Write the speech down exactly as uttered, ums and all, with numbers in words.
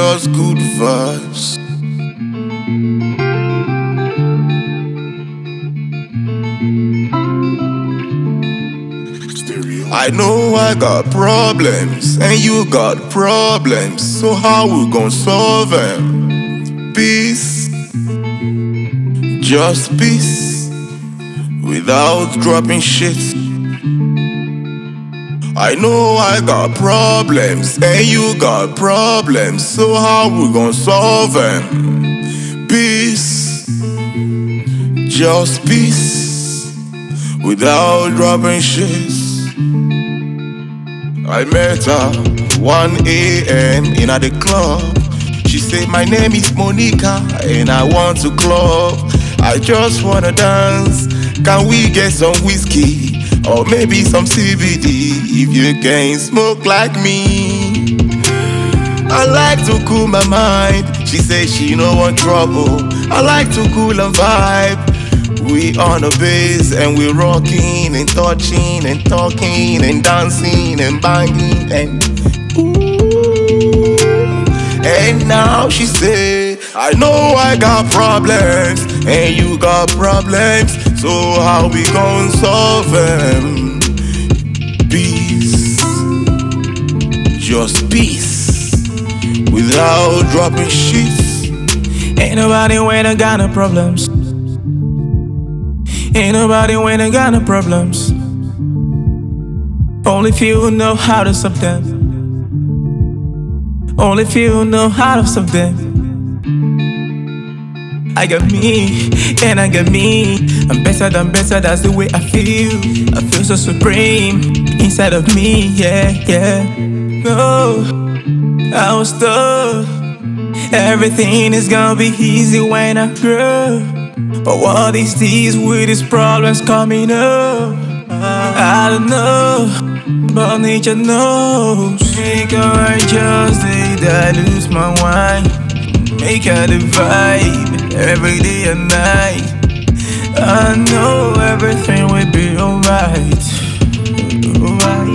just good vibes. I know I got problems and you got problems, so how we gon' solve them? Peace, just peace, without dropping shit. I know I got problems and you got problems, so how we gon' solve them? Peace, just peace, without dropping shit. I met her one a m in at the club. She said my name is Monica and I want to club. I just wanna dance. Can we get some whiskey or maybe some C B D if you can smoke like me? I like to cool my mind. She said she no want trouble. I like to cool and vibe. We on the bass and we rocking and touching and talking and dancing and banging and ooh. And now she say, I know I got problems and you got problems, so how we gon' solve them? Peace, just peace, without dropping shit. Ain't nobody when I got no problems. Ain't nobody when I got no problems. Only few know how to stop them. Only few know how to stop them. I got me, and I got me. I'm better than better, that's the way I feel. I feel so supreme inside of me, yeah, yeah. No, I was told everything is gonna be easy when I grow. But what is this with these problems coming up? I don't know, but nature knows. Make her just did I lose my mind. Make her the vibe every day and night. I know everything will be alright, alright.